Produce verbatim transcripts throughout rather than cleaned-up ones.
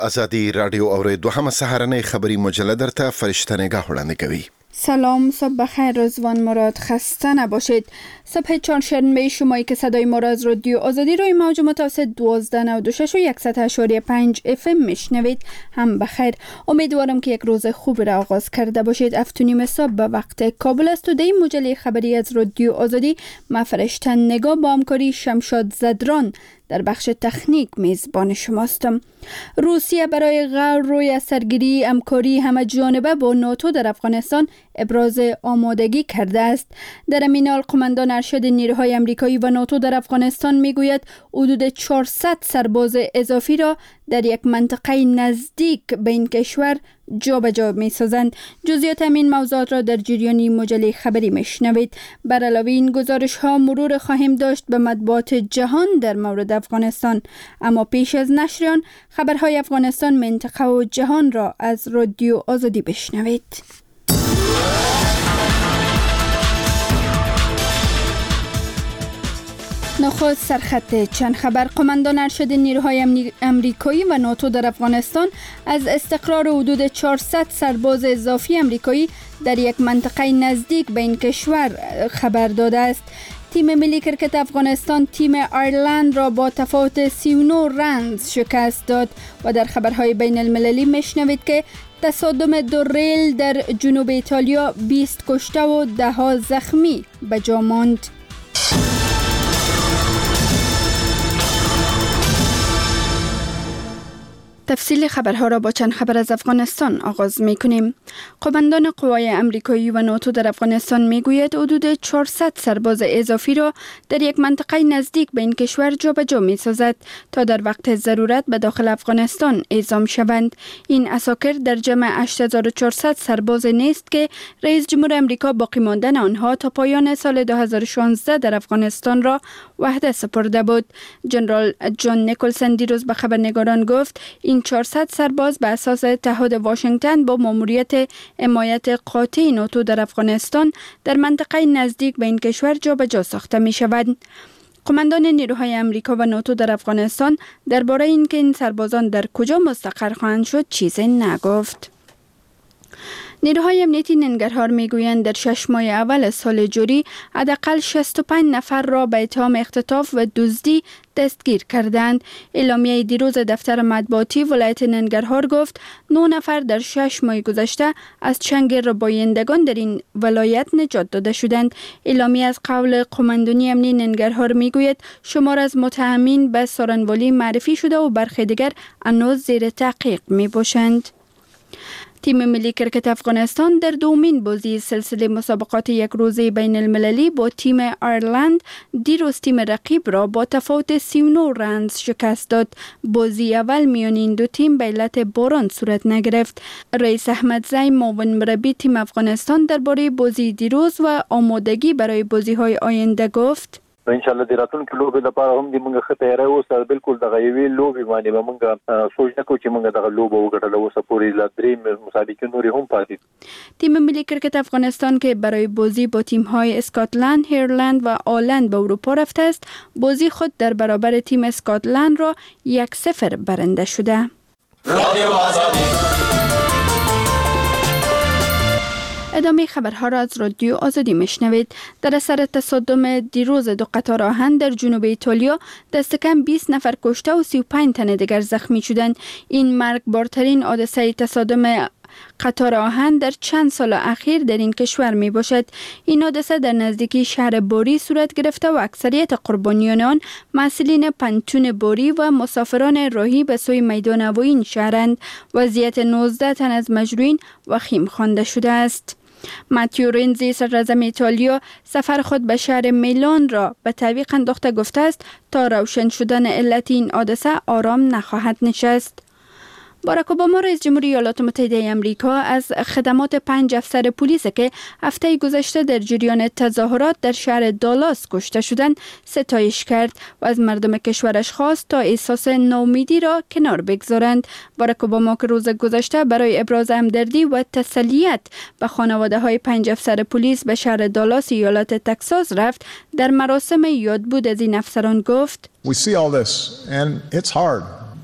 ازادي رادیو اور دوهمه سهارنۍ خبری مجله درته فرشته نگاه وړاندې کوي. سلام، صبح بخیر، رضوان مراد. خسته نباشید. صبح چهارشنبه شمایی که صدای ما را از رادیو آزادی روی موج متوسط دوازده نود و شش و صد و یک و پنج اف ام میشنوید هم بخیر. امیدوارم که یک روز خوب را آغاز کرده باشید. افتونیم صبح به وقت کابل است و دی مجله خبری از رادیو آزادی ما فرشته نگاه با همکاری شمشاد زدران در بخش تکنیک میزبان شماستم. روسیه برای غور روی سرگیری همکاری همه جانبه با ناتو در افغانستان ابراز آمادگی کرده است. در این حال قماندان ارشد نیروهای آمریکایی و ناتو در افغانستان میگوید حدود چهارصد سرباز اضافی را در یک منطقه نزدیک به این کشور جابجا می‌سازند. جزئیات این موضوعات را در جریان مجله خبری میشنوید. بر علاوه این گزارش ها مرور خواهیم داشت به مطبوعات جهان در مورد افغانستان، اما پیش از نشر آن خبرهای افغانستان، منطقه و جهان را از رادیو آزادی بشنوید. نخست سرخط چند خبر. قماندان ارشد نیروهای امریکایی و ناتو در افغانستان از استقرار حدود چهارصد سرباز اضافی امریکایی در یک منطقه نزدیک به این کشور خبر داده است. تیم ملی کرکت افغانستان تیم آیرلند را با تفاوت سی و نه رنز شکست داد و در خبرهای بین المللی میشنوید که تصادم دو ریل در جنوب ایتالیا بیست کشته و ده ها زخمی به جا ماند. تفصیل خبرها را با چند خبر از افغانستان آغاز می کنیم. قماندان قوای امریکایی و ناتو در افغانستان می گوید حدود چهارصد سرباز اضافی را در یک منطقه نزدیک به این کشور جابجا می سازد تا در وقت ضرورت به داخل افغانستان اعزام شوند. این عساکر در جمع هشت هزار و چهارصد سرباز نیست که رئیس جمهور امریکا باقی ماندن آنها تا پایان سال دو هزار و شانزده در افغانستان را وحده سپرده بود. جنرال جان نیکلسن دیروز به خبرنگاران گفت این چهارصد سرباز به اساس تعهد واشنگتن با ماموریت حمایت قاطع ناتو در افغانستان در منطقه نزدیک به این کشور جابجا ساخته می شوند. قماندان نیروهای امریکا و ناتو در افغانستان درباره اینکه این سربازان در کجا مستقر خواهند شد چیزی نگفت. نیروهای امنیتی ننگرهار میگویند در شش ماه اول سال جاری حداقل شصت و پنج نفر را به اتهام اختطاف و دزدی دستگیر کردند. اعلامیه دیروز دفتر مطبوعاتی ولایت ننگرهار گفت نه نفر در شش ماه گذشته از چنگ ربایندگان در این ولایت نجات داده شدند. اعلامیه از قول قماندانی امنی ننگرهار میگوید شمار از متهمین به سارنوالی معرفی شده و برخی دیگر هنوز زیر تحقیق می باشند. تیم ملی کرکت افغانستان در دومین بازی سلسله مسابقات یک روزه بین المللی با تیم آیرلند دیروز تیم رقیب را با تفاوت سی و نه رنز شکست داد. بازی اول میان این دو تیم به علت باران صورت نگرفت. رئیس احمدزی معاون مربی تیم افغانستان درباره بازی دیروز و آمادگی برای بازی‌های آینده گفت ان شاء الله د راتلونکي لوبې لپاره هم د موږ ښه تیاری اوسه. بالکل دغه یوې لوبې باندې به موږ سوچ نه کوو چې موږ دغه لوبه وګټله. اوسه پورې لا درې مسابقې نورې هم پاتې. تیم ملی کرکت افغانستان که برای بازی با تیم‌های اسکاتلند، ایرلند و آلند به اروپا رفته است، بازی خود در برابر تیم اسکاتلند را یک صفر برنده شده. ادامه خبرها را از رادیو آزادی میشنوید. در اثر تصادم دیروز دو قطار آهن در جنوب ایتالیا دست کم بیست نفر کشته و سی و پنج تن دیگر زخمی شدند. این مرگبارترین حادثه تصادم قطار آهن در چند سال اخیر در این کشور می باشد. این حادثه در نزدیکی شهر بوری صورت گرفته و اکثریت قربانیان آن مسئولین پنتون بوری و مسافران راهی به سوی میدان هوایی این شهرند. وضعیت نوزده تن از مجروحین وخیم خوانده شده است. ماتیو رنزی صدراعظم ایتالیا سفر خود به شهر میلان را به تعویق انداخته گفته است تا روشن شدن علت این حادثه آرام نخواهد نشست. باراک اوباما رئیس جمهوری ایالات متحده آمریکا از خدمات پنج افسر پلیس که هفته گذشته در جریان تظاهرات در شهر دالاس کشته شدند ستایش کرد و از مردم کشورش خواست تا احساس ناامیدی را کنار بگذارند. باراک اوباما که روز گذشته برای ابراز همدردی و تسلیت به خانواده های پنج افسر پلیس به شهر دالاس ایالت تگزاس رفت، در مراسم یادبود از این افسران گفت: We see all this and it's hard.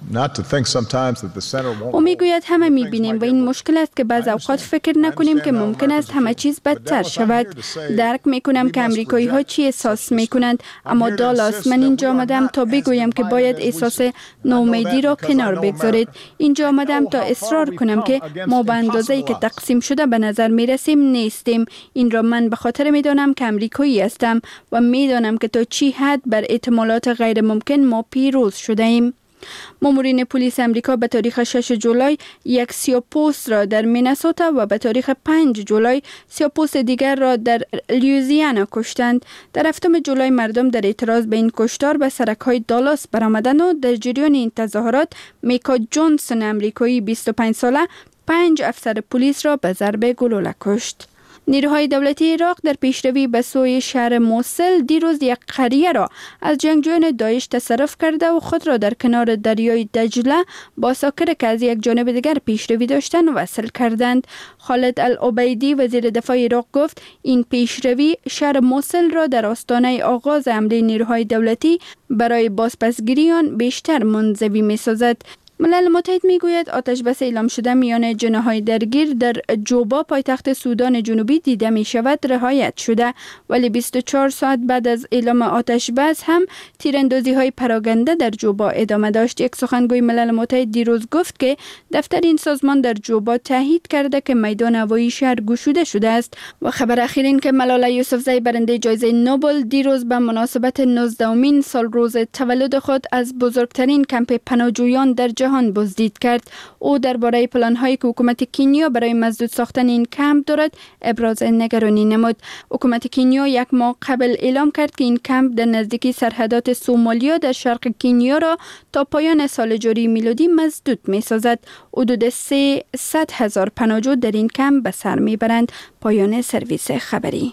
او میگوید همه میبینیم و این مشکل است که بعض اوقات فکر نکنیم که ممکن است همه چیز بدتر شود. درک میکنم که امریکایی ها چی احساس میکنند، اما دالاس من اینجا آمدم تا بگویم که باید احساس نومیدی را کنار بگذارید. اینجا آمدم تا اصرار کنم که ما به اندازه‌ای که تقسیم شده به نظر میرسیم نیستیم. این را من به خاطر میدانم که امریکایی هستم و میدانم که تا چی حد بر احتمالات غیر ممکن ما پیروز شده ایم. مامورین پلیس امریکا به تاریخ شش جولای یک سیاه‌پوست را در مینسوتا و به تاریخ پنج جولای سیاه‌پوست دیگر را در لیوزیانا کشتند. در هفتم جولای مردم در اعتراض به این کشتار به سرک‌های دالاس برآمدند و در جریان این تظاهرات میکا جانسون امریکایی بیست و پنج ساله پنج افسر پلیس را به ضرب گلوله کشت. نیروهای دولتی عراق در پیشروی به سوی شهر موصل دیروز یک قریه را از جنگجویان داعش تصرف کرده و خود را در کنار دریای دجله با ساکر که از یک جانب دیگر پیشروی داشتند وصل کردند. خالد العبیدی وزیر دفاع عراق گفت این پیشروی شهر موصل را در آستانه آغاز حمله نیروهای دولتی برای بازپسگیری آن بیشتر منزوی می‌سازد. ملل متحد میگوید آتش بس اعلام شده میان جناح‌های درگیر در جوبا پایتخت سودان جنوبی دیده می شود رعایت شده، ولی بیست و چهار ساعت بعد از اعلام آتش بس هم تیراندازی های پراگنده در جوبا ادامه داشت. یک سخنگوی ملل متحد دیروز گفت که دفتر این سازمان در جوبا تایید کرده که میدان هوایی شهر گشوده شده است. و خبر اخیر این که ملاله یوسفزئی برنده جایزه نوبل دیروز به مناسبت نوزدهمین سال روز تولد خود از بزرگترین کمپ پناهجویان در جهان بازدید کرد. او درباره پلان‌هایی که حکومت کنیا برای مسدود ساختن این کمپ دارد ابراز نگرانی نمود. حکومت کنیا یک ماه قبل اعلام کرد که این کمپ در نزدیکی سرحدات سومالیا در شرق کنیا را تا پایان سال جاری میلادی مسدود می‌سازد. حدود سیصد هزار پناهجو در این کمپ به سر میبرند. پایان سرویس خبری.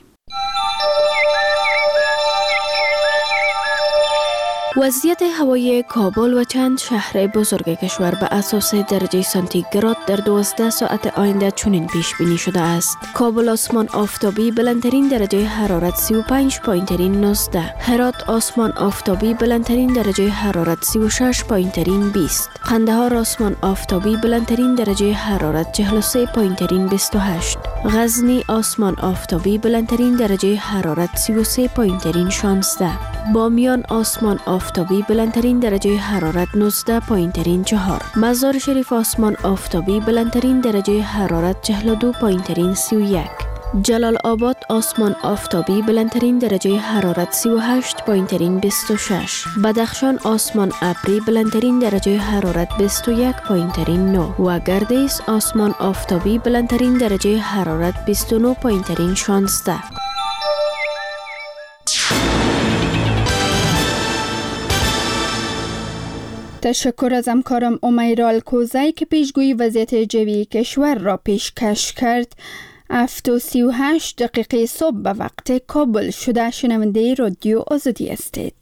وضعیت هوایی کابل و چند شهر بزرگ کشور به اساس درجه سانتیگراد در دوازده ساعت آینده چنین پیش بینی شده است. کابل آسمان آفتابی بلندترین درجه حرارت سی و پنج پایین ترین نوزده. هرات آسمان آفتابی بلندترین درجه حرارت سی و شش پایین ترین بیست. قندهار آسمان آفتابی بلندترین درجه حرارت چهل و سه پایین ترین بیست و هشت. غزنی آسمان آفتابی بلندترین درجه حرارت سی و سه پایین ترین شانزده. بامیان آسمان آفتابی بلندترین درجه حرارت نوزده پایین ترین چهار. مزار شریف آسمان آفتابی بلندترین درجه حرارت چهل و دو پایین ترین سی و یک. جلال آباد آسمان آفتابی بلندترین درجه حرارت سی و هشت پایین ترین بیست و شش. بدخشان آسمان ابری بلندترین درجه حرارت بیست و یک پایین ترین نه و گردیس آسمان آفتابی بلندترین درجه حرارت بیست و نه پایین ترین شانزده. تشکر از همکارم امیرا الکوزی که پیشگویی وضعیت جوی کشور را پیشکش کرد. هفت و سی و هشت دقیقه صبح به وقت کابل شده. شنونده رادیو آزادی هستید.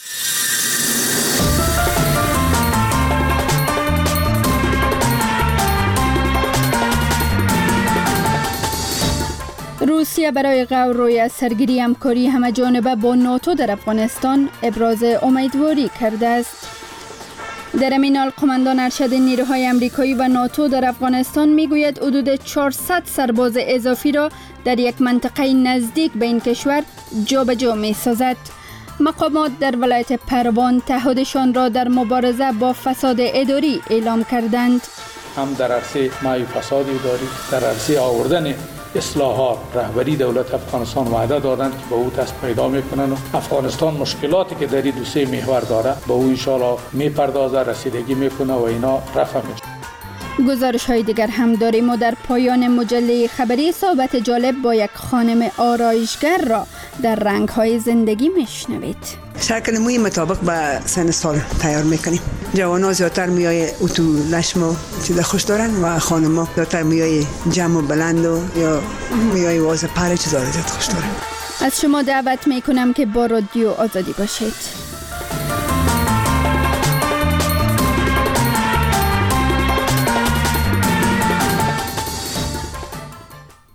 روسیه برای غور روی سرگیری همکاری همه جانبه با ناتو در افغانستان ابراز امیدواری کرده است. در همین حال قماندان ارشد نیروهای امریکایی و ناتو در افغانستان میگوید حدود چهارصد سرباز اضافی را در یک منطقه نزدیک به این کشور جابجا می‌سازد. مقامات در ولایت پروان تعهدشان را در مبارزه با فساد اداری اعلام کردند. هم در عرصه مای فساد اداری، در عرصه آوردن اصلاحات رهبری دولت افغانستان وعده دادند که به او دست پیدا میکنن و افغانستان مشکلاتی که در این دو سه محور داره به او ان شاء الله میپردازه، رسیدگی میکنه و اینا رفع میشه. گزارش های دیگر هم داریم و در پایان مجله خبری صحبت جالب با یک خانم آرایشگر را در رنگ های زندگی میشنوید. شکل موی مطابق به سن سال تیار میکنیم. جوانا زیادتر میای اتو لشم و چیز خوش دارن و خانما زیادتر میای جمع و بلند و یا میای واز پر چیزا زیاد خوش دارن. از شما دعوت میکنم که با رادیو آزادی باشید.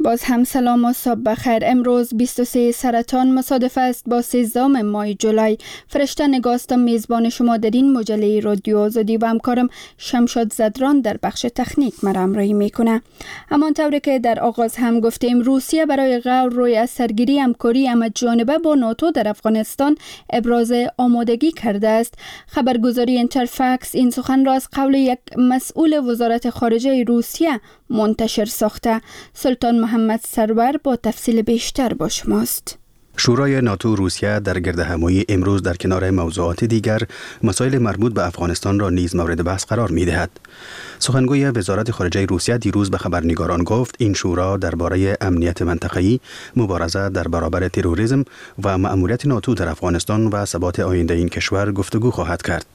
باز هم سلام و صبح بخیر. امروز بیست و سه سرطان مصادف است با سیزدهم ماه جولای. فرشته نگاستم میزبان شما در این مجله رادیو آزادی و همکارم شمشاد زدران در بخش تکنیک مرا همراهی میکنه. همانطور که در آغاز هم گفتیم، روسیه برای غور روی از سرگیری همکاری همه‌جانبه با ناتو در افغانستان ابراز آمادگی کرده است. خبرگزاری اینترفکس این سخن را از قول یک مسئول وزارت خارجه روسیه منتشر ساخته. سلطان محمد سرور با تفصیل بیشتر با شماست. شورای ناتو روسیه در گردهمایی امروز در کنار موضوعات دیگر مسائل مربوط به افغانستان را نیز مورد بحث قرار می دهد. سخنگوی وزارت خارجه روسیه دیروز به خبرنگاران گفت این شورا درباره امنیت منطقه‌ای، مبارزه در برابر تروریسم و مأموریت ناتو در افغانستان و ثبات آینده این کشور گفتگو خواهد کرد.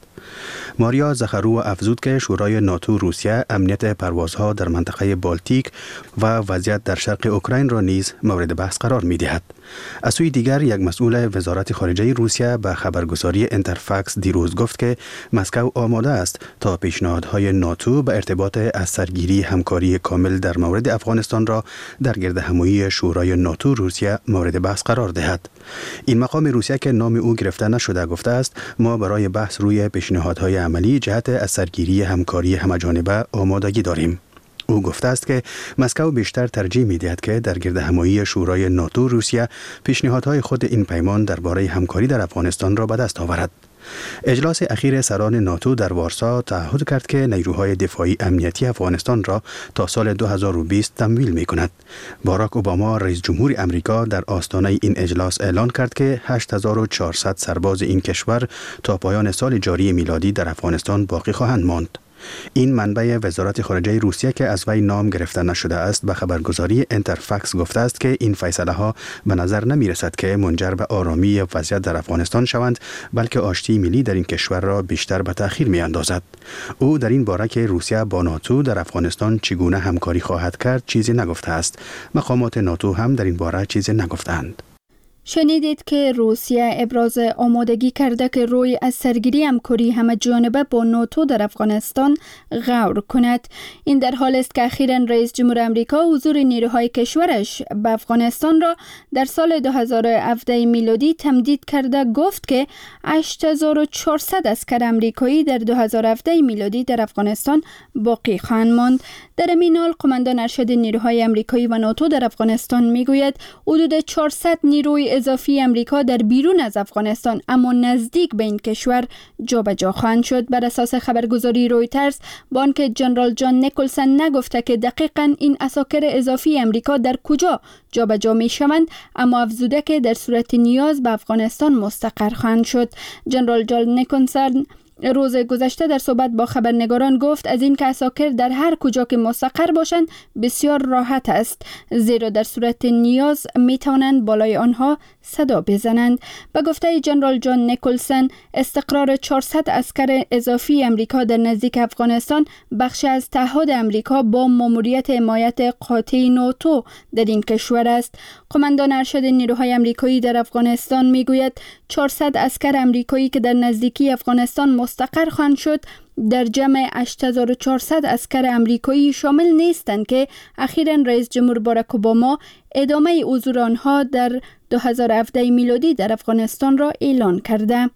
ماریا زخارو افزود که شورای ناتو روسیه امنیت پروازها در منطقه بالتیک و وضعیت در شرق اوکراین را نیز مورد بحث قرار می دهد. از سوی دیگر یک مسئول وزارت خارجه روسیه به خبرگزاری اینترفکس دیروز گفت که مسکو آماده است تا پیشنهادهای ناتو به ارتباط از سرگیری همکاری کامل در مورد افغانستان را در گردهمایی شورای ناتو روسیه مورد بحث قرار دهد. این مقام روسیه که نام او گرفته نشده گفته است ما برای بحث روی پیشنهادهای عملی جهت از سرگیری همکاری همه‌جانبه آمادگی داریم. او گفته است که مسکو بیشتر ترجیح می‌دهد که در گردهمایی شورای ناتو روسیه پیشنهادهای خود این پیمان درباره همکاری در افغانستان را به دست آورد. اجلاس اخیر سران ناتو در وارسا تعهد کرد که نیروهای دفاعی امنیتی افغانستان را تا سال دو هزار و بیست تمویل می‌کند. باراک اوباما رئیس جمهور امریکا در آستانه این اجلاس اعلان کرد که هشت هزار و چهارصد سرباز این کشور تا پایان سال جاری میلادی در افغانستان باقی خواهند ماند. این منبع وزارت خارجه روسیه که از وی نام گرفته نشده است به خبرگزاری اینترفکس گفته است که این فیصله ها به نظر نمی رسد که منجر به آرامی وضعیت در افغانستان شوند، بلکه آشتی ملی در این کشور را بیشتر به تأخیر می اندازد. او در این باره که روسیه با ناتو در افغانستان چگونه همکاری خواهد کرد چیزی نگفته است. مقامات ناتو هم در این باره چیزی نگفتند. شنیدید که روسیه ابراز آمادگی کرده که روی از سرگیری همکاری همه‌جانبه با ناتو در افغانستان غور کند. این در حال است که اخیراً رئیس جمهور امریکا حضور نیروهای کشورش به افغانستان را در سال دو هزار و هفده میلادی تمدید کرده. گفت که هشت هزار و چهارصد عسکر امریکایی در دو هزار و هفده میلادی در افغانستان باقی خواهند ماند. در این حال قماندان ارشد نیروهای امریکایی و ناتو در افغانستان میگوید حدود چهارصد نیروی اضافی امریکا در بیرون از افغانستان اما نزدیک به این کشور جابجا خواهند شد. بر اساس خبرگزاری رویترز، بانک جنرال جان نیکلسن نگفته که دقیقاً این عساکر اضافی امریکا در کجا جابجا می شوند، اما افزوده که در صورت نیاز به افغانستان مستقر خواهند شد. جنرال جان نیکلسن روز گذشته در صحبت با خبرنگاران گفت از این که عساکر در هر کجا که مستقر باشند بسیار راحت است، زیرا در صورت نیاز می توانند بالای آنها صدا بزنند. به گفته جنرال جان نیکلسن، استقرار چهارصد عسکر اضافی امریکا در نزدیک افغانستان بخش از تعهد امریکا با ماموریت حمایت قاطع ناتو در این کشور است. قماندان ارشد نیروهای امریکایی در افغانستان میگوید چهارصد عسکر امریکایی که در نزدیکی افغانستان مستقر خواهند شد در جمع هشت هزار و چهارصد عسکر امریکایی شامل نیستند که اخیراً رئیس جمهور باراک اوباما ادامه حضور آنها در دو هزار و هفده میلادی در افغانستان را اعلان کرده.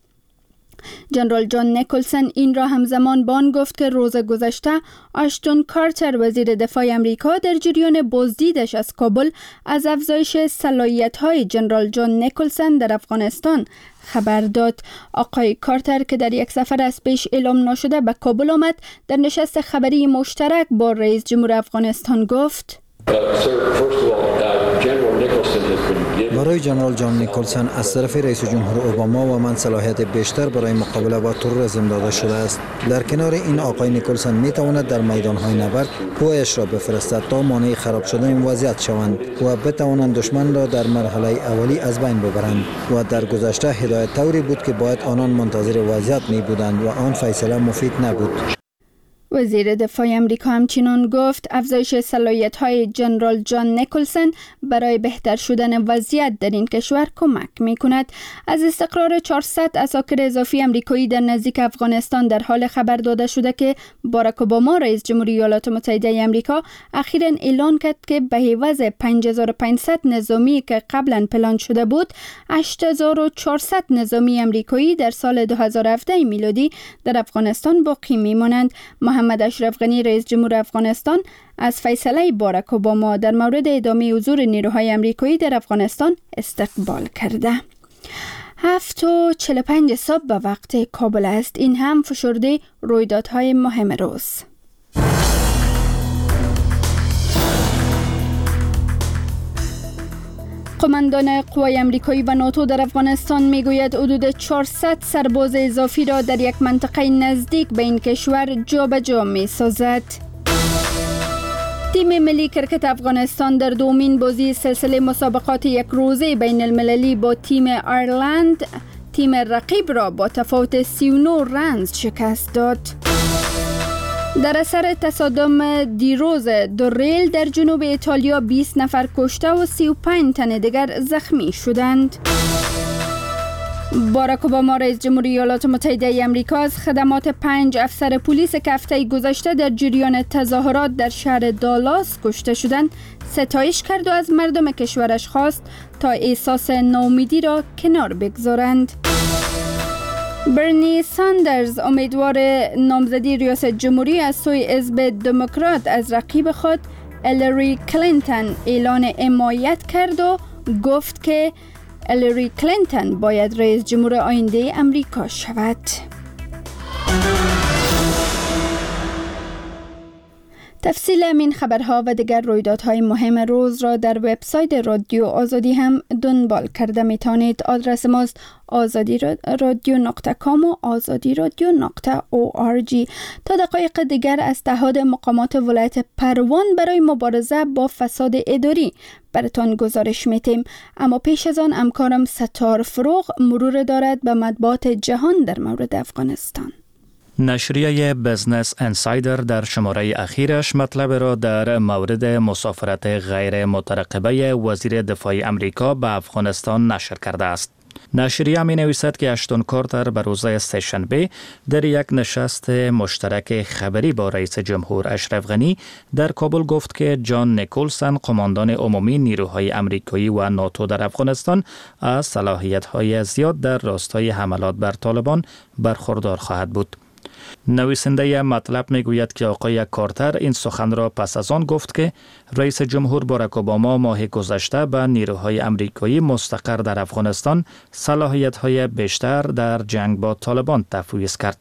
جنرال جان نیکلسن این را همزمان با آن گفت که روز گذشته آشتون کارتر وزیر دفاع امریکا در جریان بازدیدش از کابل از افزایش صلاحیت‌های جنرال جان نیکلسن در افغانستان خبر داد. آقای کارتر که در یک سفر از پیش اعلام نشده به کابل آمد، در نشست خبری مشترک با رئیس جمهور افغانستان گفت برای جنرال جان نیکلسن از طرف رئیس جمهور اوباما و من صلاحیت بیشتر برای مقابله با تروریسم داده شده است. در کنار این آقای نیکلسن می تواند در میدانهای نبرد قوایش را بفرستد تا مانع خراب شدن این وضعیت شوند و بتوانند دشمن را در مرحله اولی از بین ببرند. و در گذشته هدایت طوری بود که باید آنان منتظر وضعیت می بودند و آن فیصله مفید نبود. وزیر دفاع امریکا همچنین گفت افزایش صلاحیت‌های جنرال جان نیکلسن برای بهتر شدن وضعیت در این کشور کمک می‌کند. از استقرار چهارصد عساکر اضافی امریکایی در نزدیک افغانستان در حال خبر داده شده که باراک اوباما رئیس جمهوری ایالات متحده آمریکا اخیراً اعلان کرد که به عوض پنج هزار و پانصد نظامی که قبلا پلان شده بود، هشت هزار و چهارصد نظامی امریکایی در سال دو هزار و هفده میلادی در افغانستان باقی میمانند. محمد اشرف غنی رئیس جمهور افغانستان از فیصله باراک اوباما در مورد ادامه حضور نیروهای امریکایی در افغانستان استقبال کرده. هفت و چهل و پنج صبح به وقت کابل است. این هم فشرده رویدادهای مهم روز. قماندان قوای امریکایی و ناتو در افغانستان میگوید حدود چهارصد سرباز اضافی را در یک منطقه نزدیک به این کشور جابجا می‌سازد. تیم ملی کرکت افغانستان در دومین بازی سلسله مسابقات یک روزه بین المللی با تیم آیرلند تیم رقیب را با تفاوت سی و نه رنز شکست داد. در اثر تصادم دیروز دو ریل در جنوب ایتالیا بیست نفر کشته و سی و پنج تن دیگر زخمی شدند. باراک اوباما رئیس جمهوری ایالات متحده آمریکا از خدمات پنج افسر پلیس که هفته گذشته در جریان تظاهرات در شهر دالاس کشته شدند ستایش کرد و از مردم کشورش خواست تا احساس ناامیدی را کنار بگذارند. برنی ساندرز امیدوار نامزدی ریاست جمهوری از سوی حزب دموکرات از رقیب خود هیلاری کلینتون اعلان حمایت کرد و گفت که هیلاری کلینتون باید رئیس جمهور آینده امریکا شود. تفصیل همین خبرها و دیگر رویدادهای مهم روز را در وبسایت رادیو آزادی هم دنبال کرده میتونید. آدرس ماست آزادی رادیو نقطه کام و آزادی رادیو نقطه او آر جی. تا دقایق دیگر از اتحاد مقامات ولایت پروان برای مبارزه با فساد اداری براتان گزارش میتیم، اما پیش از آن همکارم ستار فروغ مرور دارد به مطبوعات جهان در مورد افغانستان. نشریه بزنس انسایدر در شماره اخیرش مطلب را در مورد مسافرت غیر مترقبه وزیر دفاع امریکا به افغانستان نشر کرده است. نشریه می نویسد که اشتون کارتر به روز سه‌شنبه در یک نشست مشترک خبری با رئیس جمهور اشرف غنی در کابل گفت که جان نیکلسن قماندان عمومی نیروهای امریکایی و ناتو در افغانستان از صلاحیت‌های زیاد در راستای حملات بر طالبان برخوردار خواهد بود. نویسنده مطلب میگوید که آقای کارتر این سخن را پس از آن گفت که رئیس جمهور باراک اوباما ماه گذشته به نیروهای امریکایی مستقر در افغانستان صلاحیت‌های بیشتر در جنگ با طالبان تفویض کرد.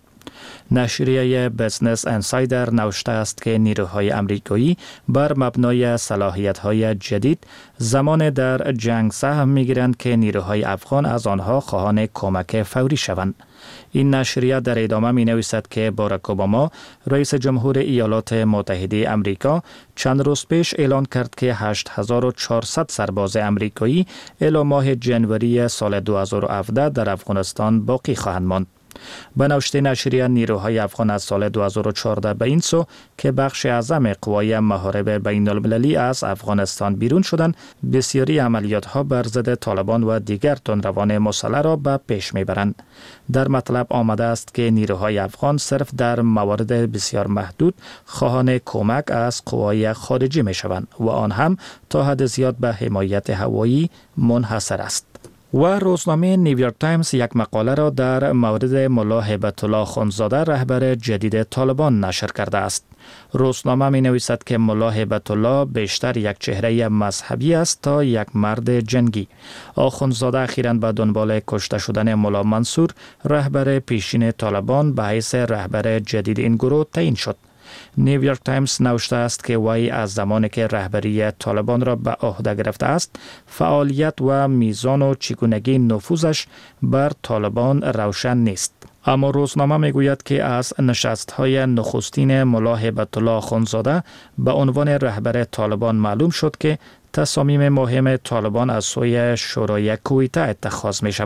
نشریه بزنس انسایدر نوشته است که نیروهای امریکایی بر مبنای صلاحیت‌های جدید زمان در جنگ سهم می‌گیرند که نیروهای افغان از آنها خواهان کمک فوری شوند. این نشریه در ادامه می نویسد که باراک اوباما رئیس جمهور ایالات متحده امریکا چند روز پیش اعلان کرد که هشت هزار و چهارصد سرباز امریکایی الی ماه جنوری سال دو هزار و هفده در افغانستان باقی خواهند ماند. به نوشته نشریه نیروهای افغان از سال دو هزار و چهارده به این سو که بخش اعظم قوای محارب بین المللی از افغانستان بیرون شدند، بسیاری عملیات ها بر ضد طالبان و دیگر تندروان مسلح را به پیش میبرند. در مطلب آمده است که نیروهای افغان صرف در موارد بسیار محدود خواهان کمک از قوای خارجی می شوند و آن هم تا حد زیاد به حمایت هوایی منحصر است. و روزنامه نیویورک تایمز یک مقاله را در مورد ملا هیبت الله خانزاده رهبر جدید طالبان نشر کرده است. روزنامه می نویسد که ملا هیبت الله بیشتر یک چهره مذهبی است تا یک مرد جنگی. آخوندزاده اخیراً به دنبال کشته شدن ملا منصور رهبر پیشین طالبان به حیث رهبر جدید این گروه تعیین شد. نیویورک تایمز نوشته است که وی از زمانی که رهبری طالبان را به عهده گرفته است، فعالیت و میزان و چگونگی نفوذش بر طالبان روشن نیست. اما روزنامه میگوید که از نشست‌های نخستین ملا هیبت الله خانزاده به عنوان رهبر طالبان معلوم شد که تصامیم مهم طالبان از سوی شورای کویته اتخاذ می شود.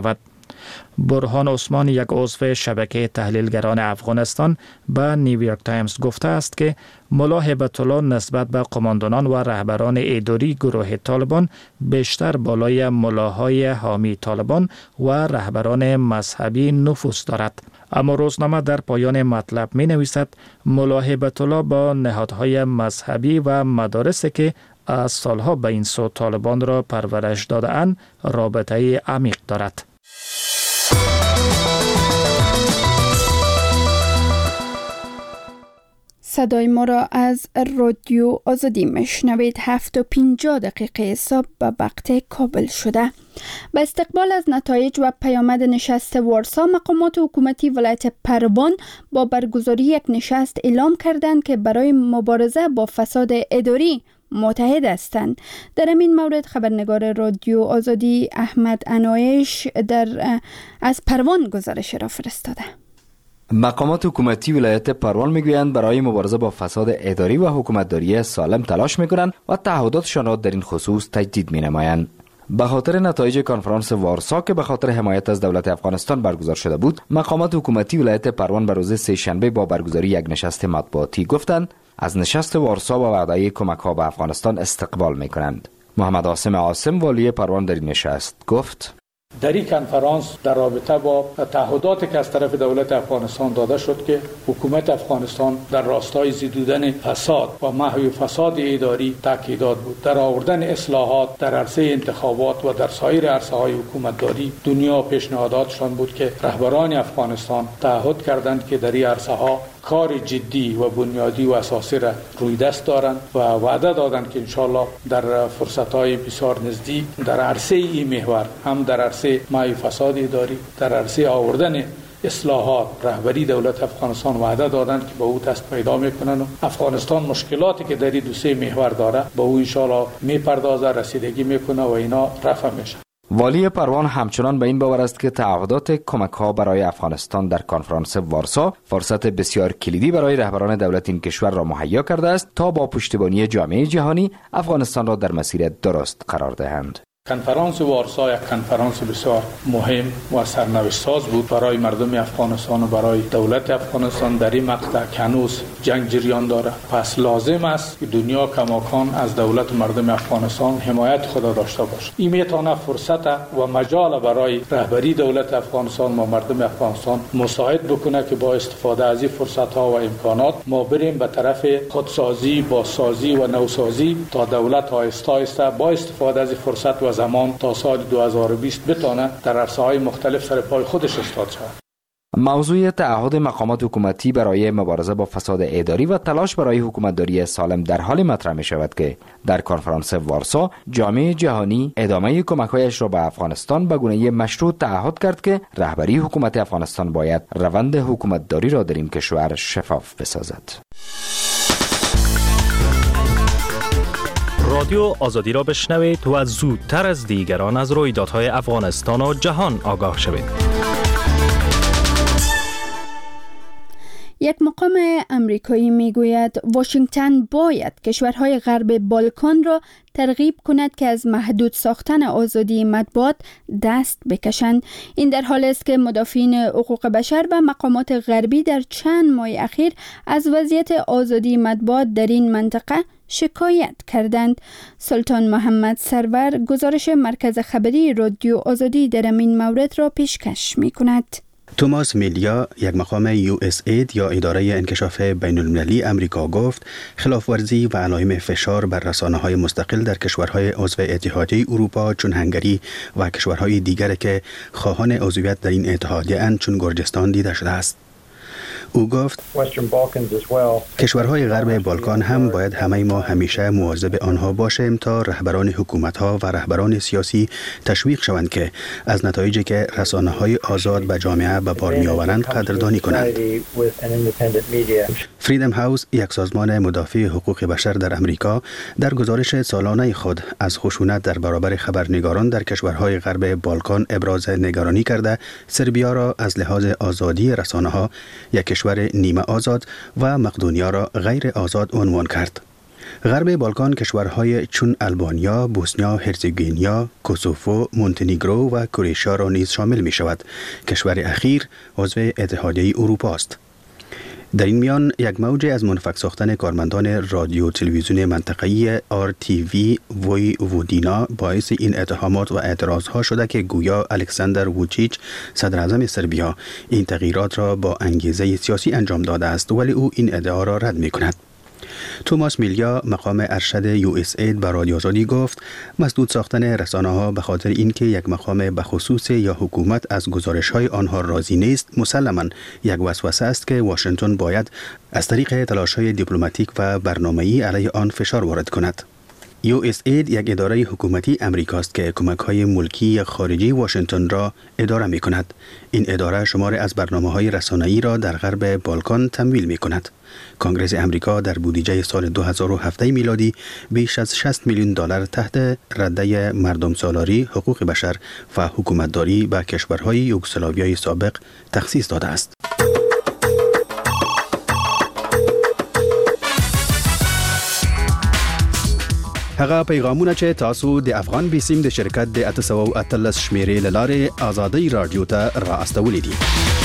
برهان عثمان، یک عضو شبکه تحلیلگران افغانستان، به نیویورک تایمز گفته است که ملا هیبت الله نسبت به قماندانان و رهبران اداری گروه طالبان بیشتر بالای ملاهای حامی طالبان و رهبران مذهبی نفوذ دارد. اما روزنامه در پایان مطلب می نویسد ملا هیبت الله با نهادهای مذهبی و مدارسی که از سالها به این سو طالبان را پرورش داده اند رابطه عمیق دارد. صدای ما را از رادیو آزادی میشنوید. هفت و پنجاه دقیقه صبح به وقت کابل شده. به استقبال از نتایج و پیامد نشست وارسا، مقامات حکومتی ولایت پروان با برگزاری یک نشست اعلام کردند که برای مبارزه با فساد اداری متحد هستند. در این مورد خبرنگار رادیو آزادی احمد عنایش در از پروان گزارش را فرستاده. مقامات حکومتی ولایت پروان میگویند برای مبارزه با فساد اداری و حکومتداری سالم تلاش میکنند و تعهداتشان را در این خصوص تجدید مینمایند. به خاطر نتایج کنفرانس وارسا که به خاطر حمایت از دولت افغانستان برگزار شده بود، مقامات حکومتی ولایت پروان به روز سه شنبه با برگزاری یک نشست مطبوعاتی گفتند از نشست وارسا و وعده کمک ها به افغانستان استقبال میکنند. محمد عاصم عاصم والی پروان در این نشست گفت: در این کنفرانس در رابطه با تعهداتی که از طرف دولت افغانستان داده شد که حکومت افغانستان در راستای زدودن فساد و محو فساد اداری تاکیدات بود. در آوردن اصلاحات در عرصه انتخابات و در سایر عرصه‌های حکومتداری دنیا پیشنهاداتشان بود که رهبران افغانستان تعهد کردند که در این عرصه‌ها کار جدی و بنیادی و اساسی را روی دست دارند و وعده دادند که انشالله در فرصت‌های بسیار نزدیک در عرصه این محور، هم در عرصه محو فساد اداری، در عرصه آوردن اصلاحات، رهبری دولت افغانستان وعده دادند که با او دست پیدا میکنند و افغانستان مشکلاتی که در این دو سه محور داره با او انشالله میپردازه، رسیدگی میکنه و اینا رفع میشه. والی پروان همچنان به این باور است که تعهدات کمک ها برای افغانستان در کنفرانس وارسا فرصت بسیار کلیدی برای رهبران دولت این کشور را مهیا کرده است تا با پشتیبانی جامعه جهانی افغانستان را در مسیر درست قرار دهند. کنفرانس وارسا یک کنفرانس بسیار مهم و سرنوشت ساز بود برای مردم افغانستان و برای دولت افغانستان. در این مقطع که هنوز جنگ جریان داره، پس لازم است که دنیا کماکان از دولت و مردم افغانستان حمایت خود داشته باشه. این میتونه فرصت و مجال برای رهبری دولت افغانستان و مردم افغانستان مساعد بکنه که با استفاده از این فرصت ها و امکانات ما بریم به طرف خودسازی، بازسازی و نوسازی تا دولت آهسته آهسته با استفاده از این فرصت و زمان تا سال دو هزار و بیست بتونه در عرصه‌های مختلف سر پای خودش استاد شود. موضوع تعهد مقامات حکومتی برای مبارزه با فساد اداری و تلاش برای حکومتداری سالم در حال مطرح می شود که در کنفرانس وارسا جامعه جهانی ادامه کمک‌هایش را به افغانستان به گونه مشروط تعهد کرد که رهبری حکومت افغانستان باید روند حکومتداری را در این کشور شفاف بسازد. رادیو آزادی را بشنوید و زودتر از دیگران از رویدادهای افغانستان و جهان آگاه شوید. یک مقام امریکایی میگوید واشنگتن باید کشورهای غرب بالکان را ترغیب کند که از محدود ساختن آزادی مطبوعات دست بکشند. این در حالی است که مدافعین حقوق بشر و مقامات غربی در چند ماه اخیر از وضعیت آزادی مطبوعات در این منطقه شکایت کردند. سلطان محمد سرور گزارش مرکز خبری رادیو آزادی در این مورد را پیشکش می کند. توماس میلیا، یک مقام یو اس اید یا اداره انکشاف بین المللی امریکا گفت خلافورزی و علائم فشار بر رسانه‌های مستقل در کشورهای عضو اتحادیه اروپا چون هنگری و کشورهای دیگر که خواهان عضویت در این اتحادیه اند چون گرجستان دیده شده است. او گفت کشورهای غرب بالکان هم باید همه ما همیشه مواظب آنها باشیم تا رهبران حکومت‌ها و رهبران سیاسی تشویق شوند که از نتایجی که رسانه‌های آزاد به جامعه به بار می‌آورند قدردانی کنند. فریدم هاوس، یک سازمان مدافع حقوق بشر در امریکا، در گزارش سالانه خود از خشونت در برابر خبرنگاران در کشورهای غرب بالکان ابراز نگرانی کرده سربیا را از لحاظ آزادی رسانه‌ها یک کشور نیمه آزاد و مقدونیا را غیر آزاد عنوان کرد. غرب بالکان کشورهای چون آلبانیا، بوسنیا، هرزگوینیا، کوسوفو، مونتنیگرو و کرواتیا را نیز شامل می شود. کشور اخیر عضو اتحادیه اروپا است. در این میان یک موج از منفک ساختن کارمندان رادیو تلویزیون منطقه‌ای آر تی وی وی وودینا باعث این اتهامات و اعتراضها شده که گویا الکساندر ووچیچ صدر اعظم سربیا این تغییرات را با انگیزه سیاسی انجام داده است، ولی او این ادعا را رد می کند. توماس میلیا مقام ارشد یو اس اید به رادیو آزادی گفت مسدود ساختن رسانه ها به خاطر اینکه یک مقام بخصوص یا حکومت از گزارش های آنها راضی نیست مسلماً یک وسوسه است که واشنگتن باید از طریق تلاش های دیپلماتیک و برنامه‌ای علیه آن فشار وارد کند. یو اس اید یک اداره حکومتی امریکاست که کمک‌های ملکی خارجی واشنگتن را اداره می‌کند. این اداره شمار از برنامه‌های رسانه‌ای را در غرب بالکان تمویل می‌کند. کنگره امریکا در بودجه سال دو هزار و هفده میلادی بیش از شصت میلیون دلار تحت رده مردم سالاری، حقوق بشر و حکومتداری به کشورهای یوگسلاویای سابق تخصیص داده است. هغه پیغامونه چې تاسو د افغان بیسیم د شرکت د اته سوه و اتلس شمیرې له لارې آزادۍ رادیو ته را استولی دي.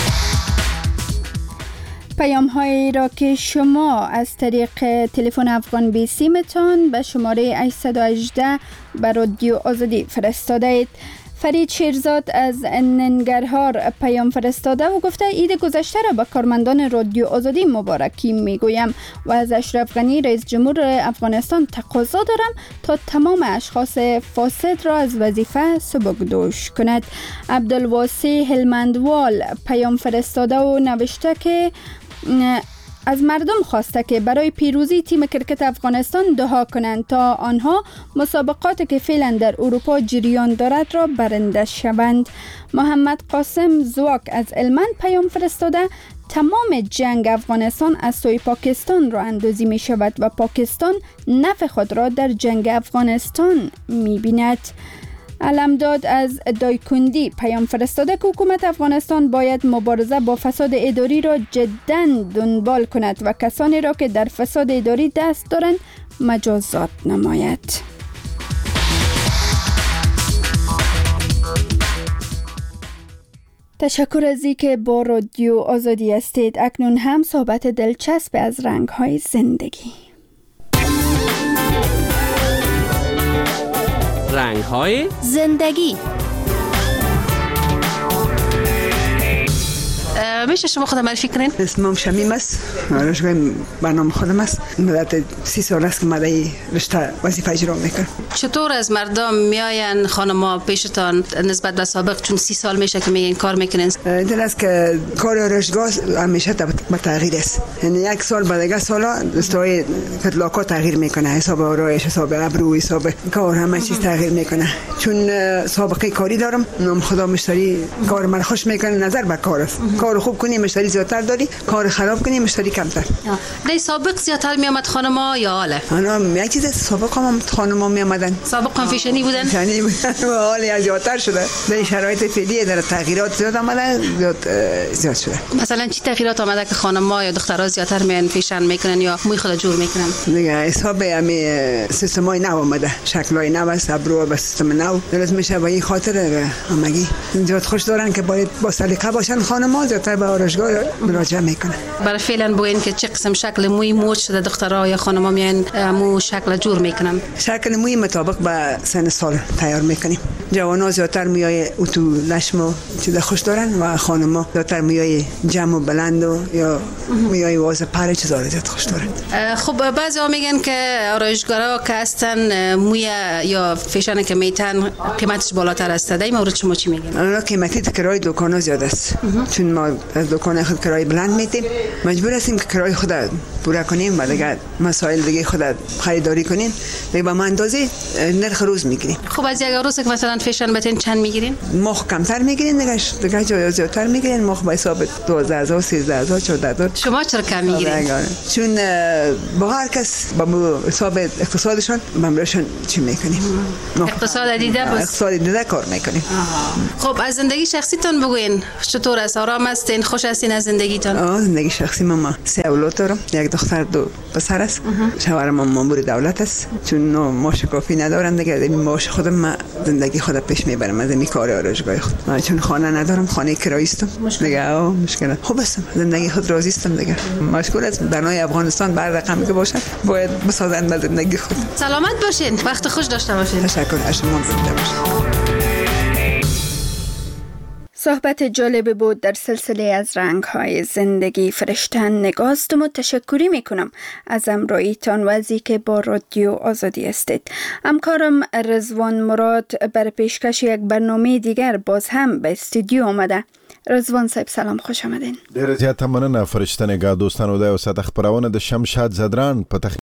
پیام هایی را که شما از طریق تلفن افغان بیسیمتان به شماره هشت یک هشت به رادیو آزادی فرستاده اید. فرید شیرزاد از ننگرهار پیام فرستاده و گفته عید گذشته را به کارمندان رادیو آزادی مبارکی میگویم و از اشرف غنی رئیس جمهور افغانستان تقاضا دارم تا تمام اشخاص فاسد را از وظیفه سبکدوش کند. عبدالواسی هلمندوال پیام فرستاده و نوشته که از مردم خواسته که برای پیروزی تیم کرکت افغانستان دعا کنند تا آنها مسابقاتی که فعلا در اروپا جریان دارد را برنده شوند. محمد قاسم زواک از علمند پیام فرستاده تمام جنگ افغانستان از سوی پاکستان را اندازی می شود و پاکستان نفع خود را در جنگ افغانستان می بیند. علمداد از دایکندی پیام فرستاده که حکومت افغانستان باید مبارزه با فساد اداری را جداً دنبال کند و کسانی را که در فساد اداری دست دارند مجازات نماید. تشکر از اینکه با رادیو آزادی هستید. اکنون هم صحبت دلچسب از رنگ‌های زندگی. رنگ‌های زندگی. میشه شما خودم معرفی کنین؟ اسمم شمیم است. رشته برنامه خودم است. مدت سی سال است که مدعی رشته وظیفه اجرا میکنم. چطور از مردم میاین خانم‌ها پیشتان نسبت به سابق، چون سی سال میشه که میگین کار میکنین؟ دل است که کار رشتگاه همیشه به تغییر است. یعنی یک سال بعد دیگه سالا دستای اطلاقات تغییر میکنه، حساب آرایش، حساب ابرو، حساب کار همه چیز تغییر میکنه. چون سابقه کاری دارم، نام خدا مشتری کار من خوش میکنه، نظر به کار است. کار خوب کنی مشتری زیادتر داری، کار خراب کنی مشتری کمتر. دی سابق زیادتر میامد خانم‌ها یا حاله؟ انا یک چیز سابق هم خانم‌ها میامدن. سابق هم فیشنی بودن؟ فیشنی بودن و حالا زیادتر شده. در شرایط فعلی در تغییرات زیاد آمده، زیاد زیاد شده. مثلا چی تغییرات آمده که خانم‌ها یا دخترها زیادتر میان فیشن میکنن یا موی خود جور میکنن؟ دیگه حساب همین سیستمای نو آمده، شکلای نو است، ابرو با سیستم نو. درست میشه به این خاطر همگی زیاد خوش دارن که باید با سلیقه باشن. خانم‌ها زیادتر به آرایشگاه مراجعه میکنن. برای فعلا بگین که چه قسم شکل موی موج شده دخترها یا خانم‌ها میان مو شکل جور میکنن؟ شکل موی مطابق به سن سال تیار میکنیم. جوان‌ها زیادتر موی اتو لشم چیز خوش دارن و خانم‌ها زیادتر موی جمع و بلند و یا موی واز پر چیزا زیاد خوش دارن. خب بعضی‌ها میگن که آرایشگرها که هستن موی یا فیشن که میتن قیمتش بالاتر است. در این مورد شما چی میگین؟ اونا قیمتی کرایه دکان‌ها زیاد است. چون ما از دکان خود کرایه بلند میتیم، مجبور هستیم که کرایه خود پورا کنیم و دیگه مسائل دیگه خود خریداری کنیم. دیگه با اندازه نرخ روز میگیریم. خب از یک روز که مثلا فیشن بتین چند میگیرین؟ مخ کمتر میگیرین دیگه دیگه جای زیادتر میگیرین. مخ به حساب دوازده هزار سیزده هزار چهارده هزار. شما چرا کم میگیرین؟ چون با هر کس با حساب اقتصادشون مملوشون چی میکنیم. اقتصاد دیده بس اقتصاد دیده کار میکنیم. خب از زندگی شخصیتون بگوین چطور است؟ آرام هستین؟ خوش هستین از زندگیتون؟ آه زندگی شخصی من سه اولاد دارم. یک دختر دو پسر است. شوهرم مامور دولت است. چون معاش کافی ندارم دیگه این معاش خودم من زندگی خودم پیش میبرم از این کار آرایشگاه خود. من چون خانه ندارم خانه کرایی استم دیگه. آه مشکل خوب است. زندگی خود راضی استم دیگه. مشکل است بنای افغانستان بر رقم که باشه باید بسازن به زندگی خود. سلامت باشین. وقت خوش داشته باشین. تشکر از شما. زنده باشین. صحبت جالب بود در سلسله از رنگ‌های زندگی. فرشتن نگاستم و تشکری میکنم از امراییتان و از که با رادیو آزادی استید. همکارم رضوان مراد بر پیشکش یک برنامه دیگر باز هم به استودیو آمده. رضوان صاحب سلام، خوش آمدین. ډېر زیات مننه. فرشته نگاه دوستانو د یو ساعت خبرونه د شمشاد زدران په